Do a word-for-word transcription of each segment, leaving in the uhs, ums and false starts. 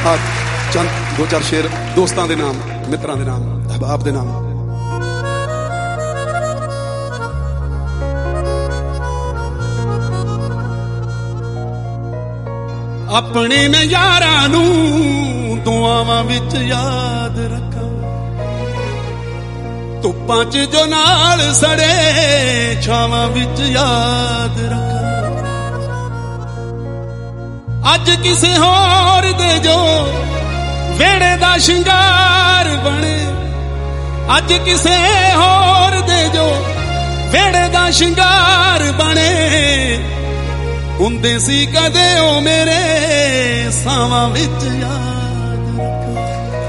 हाँ चंद दो चार शेर दोस्तों के नाम, मित्रों के नाम, अहबाब के नाम। अपने मैं यारा नू दुआवां विच याद रखा, धुप्पां च जो नाल सड़े छावां विच याद रखा। अज किसे होर दे जो वेड़े दा शिंगार बने, अज किसे होर दे जो वेड़े दा शिंगार बने। हुंदे सी कदे ओ मेरे सावां विच याद रखा।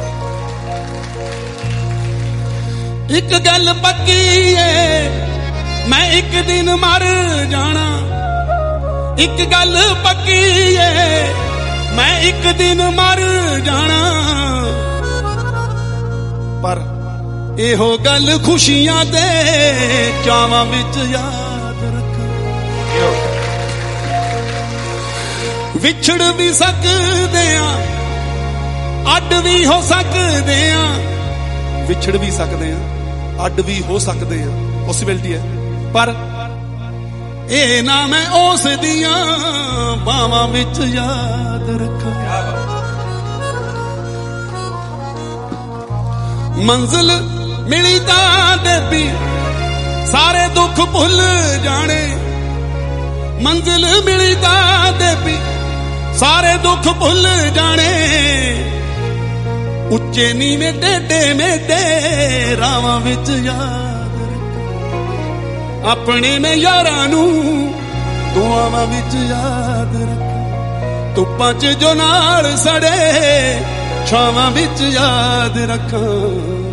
एक गल पक्की है मैं एक दिन मर जाना, एक गल पक्की है मैं एक दिन मर जाना। पर एहो गल खुशियां दे चावां विच याद रखा। विछड़ भी सकते हैं, अड भी हो सकते हैं, विछड़ भी सकते हैं, अड भी हो सकते हैं, पॉसिबिलिटी है। पर ए ना मैं उस दिया बावां विच याद रखा। मंजिल मिली तां देवी सारे दुख भुल जाने, मंजिल मिली तां देवी सारे दुख भुल जाने। उच्चे नीवे टेढ़े मेढ़े रावां विच याद रखा। अपने मैं यारां नू दुआवां विच याद रखा, धुप्पां च जो नाल सड़े छावां विच याद रखा।